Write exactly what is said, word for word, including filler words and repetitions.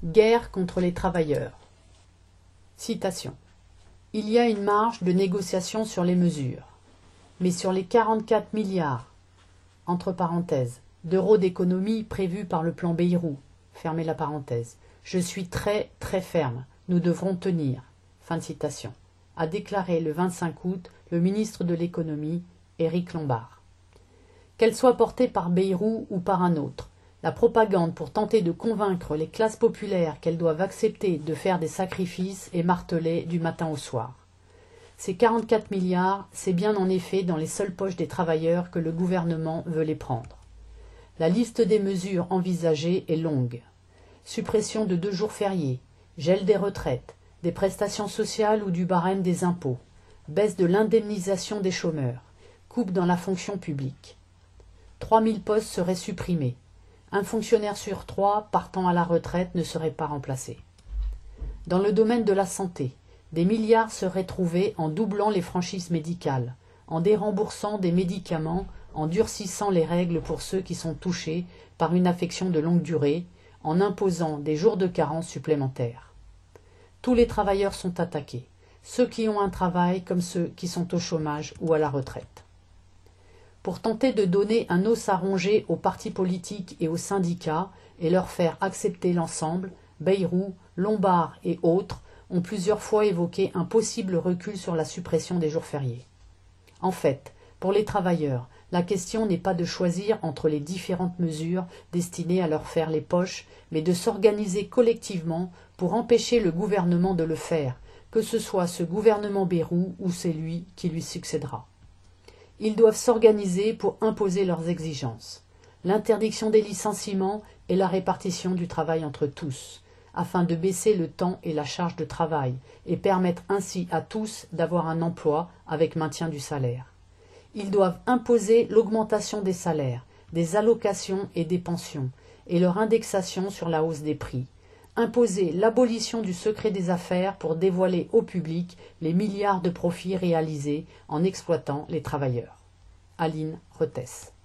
Guerre contre les travailleurs. Citation. Il y a une marge de négociation sur les mesures, mais sur les quarante-quatre milliards, entre parenthèses, d'euros d'économie prévus par le plan Bayrou, fermez la parenthèse, je suis très très ferme, nous devrons tenir, fin de citation, a déclaré le vingt-cinq août le ministre de l'économie, Éric Lombard. Qu'elle soit portée par Bayrou ou par un autre, la propagande pour tenter de convaincre les classes populaires qu'elles doivent accepter de faire des sacrifices est martelée du matin au soir. Ces quarante-quatre milliards, c'est bien en effet dans les seules poches des travailleurs que le gouvernement veut les prendre. La liste des mesures envisagées est longue. Suppression de deux jours fériés, gel des retraites, des prestations sociales ou du barème des impôts, baisse de l'indemnisation des chômeurs, coupe dans la fonction publique. trois mille postes seraient supprimés. Un fonctionnaire sur trois partant à la retraite ne serait pas remplacé. Dans le domaine de la santé, des milliards seraient trouvés en doublant les franchises médicales, en déremboursant des médicaments, en durcissant les règles pour ceux qui sont touchés par une affection de longue durée, en imposant des jours de carence supplémentaires. Tous les travailleurs sont attaqués, ceux qui ont un travail comme ceux qui sont au chômage ou à la retraite. Pour tenter de donner un os à ronger aux partis politiques et aux syndicats et leur faire accepter l'ensemble, Bayrou, Lombard et autres ont plusieurs fois évoqué un possible recul sur la suppression des jours fériés. En fait, pour les travailleurs, la question n'est pas de choisir entre les différentes mesures destinées à leur faire les poches, mais de s'organiser collectivement pour empêcher le gouvernement de le faire, que ce soit ce gouvernement Bayrou ou celui qui lui succédera. Ils doivent s'organiser pour imposer leurs exigences, l'interdiction des licenciements et la répartition du travail entre tous, afin de baisser le temps et la charge de travail et permettre ainsi à tous d'avoir un emploi avec maintien du salaire. Ils doivent imposer l'augmentation des salaires, des allocations et des pensions, et leur indexation sur la hausse des prix. Imposer l'abolition du secret des affaires pour dévoiler au public les milliards de profits réalisés en exploitant les travailleurs. Aline Rettès.